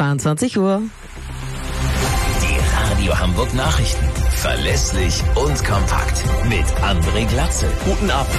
22 Uhr. Die Radio Hamburg Nachrichten. Verlässlich und kompakt. Mit André Glatzel. Guten Abend.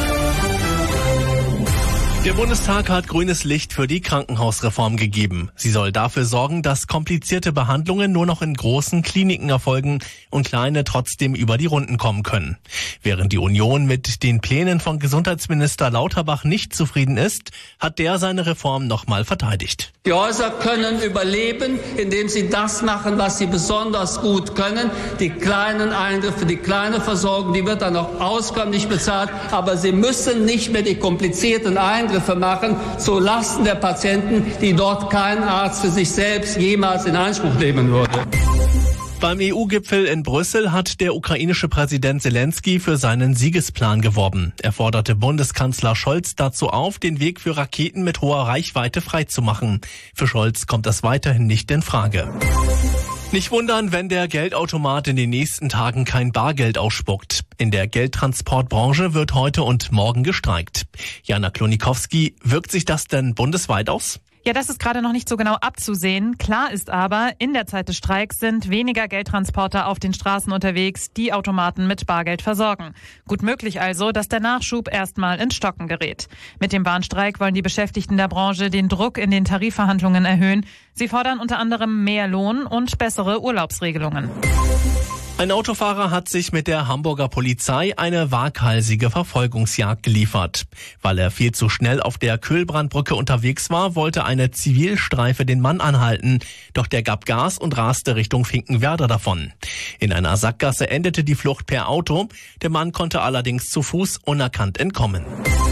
Der Bundestag hat grünes Licht für die Krankenhausreform gegeben. Sie soll dafür sorgen, dass komplizierte Behandlungen nur noch in großen Kliniken erfolgen und kleine trotzdem über die Runden kommen können. Während die Union mit den Plänen von Gesundheitsminister Lauterbach nicht zufrieden ist, hat der seine Reform nochmal verteidigt. Die Häuser können überleben, indem sie das machen, was sie besonders gut können. Die kleinen Eingriffe, die kleine Versorgung, die wird dann auch auskömmlich bezahlt. Aber sie müssen nicht mehr die komplizierten Eingriffe machen, zu Lasten der Patienten, die dort kein Arzt für sich selbst jemals in Anspruch nehmen würde. Beim EU-Gipfel in Brüssel hat der ukrainische Präsident Zelensky für seinen Siegesplan geworben. Er forderte Bundeskanzler Scholz dazu auf, den Weg für Raketen mit hoher Reichweite freizumachen. Für Scholz kommt das weiterhin nicht in Frage. Nicht wundern, wenn der Geldautomat in den nächsten Tagen kein Bargeld ausspuckt. In der Geldtransportbranche wird heute und morgen gestreikt. Jana Klonikowski, wirkt sich das denn bundesweit aus? Ja, das ist gerade noch nicht so genau abzusehen. Klar ist aber, in der Zeit des Streiks sind weniger Geldtransporter auf den Straßen unterwegs, die Automaten mit Bargeld versorgen. Gut möglich also, dass der Nachschub erstmal ins Stocken gerät. Mit dem Warnstreik wollen die Beschäftigten der Branche den Druck in den Tarifverhandlungen erhöhen. Sie fordern unter anderem mehr Lohn und bessere Urlaubsregelungen. Ein Autofahrer hat sich mit der Hamburger Polizei eine waghalsige Verfolgungsjagd geliefert. Weil er viel zu schnell auf der Köhlbrandbrücke unterwegs war, wollte eine Zivilstreife den Mann anhalten. Doch der gab Gas und raste Richtung Finkenwerder davon. In einer Sackgasse endete die Flucht per Auto. Der Mann konnte allerdings zu Fuß unerkannt entkommen.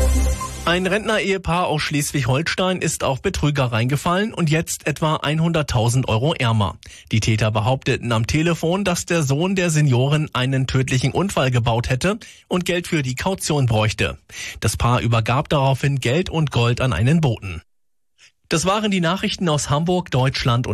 Ein Rentner-Ehepaar aus Schleswig-Holstein ist auf Betrüger reingefallen und jetzt etwa 100.000 Euro ärmer. Die Täter behaupteten am Telefon, dass der Sohn der Seniorin einen tödlichen Unfall gebaut hätte und Geld für die Kaution bräuchte. Das Paar übergab daraufhin Geld und Gold an einen Boten. Das waren die Nachrichten aus Hamburg, Deutschland und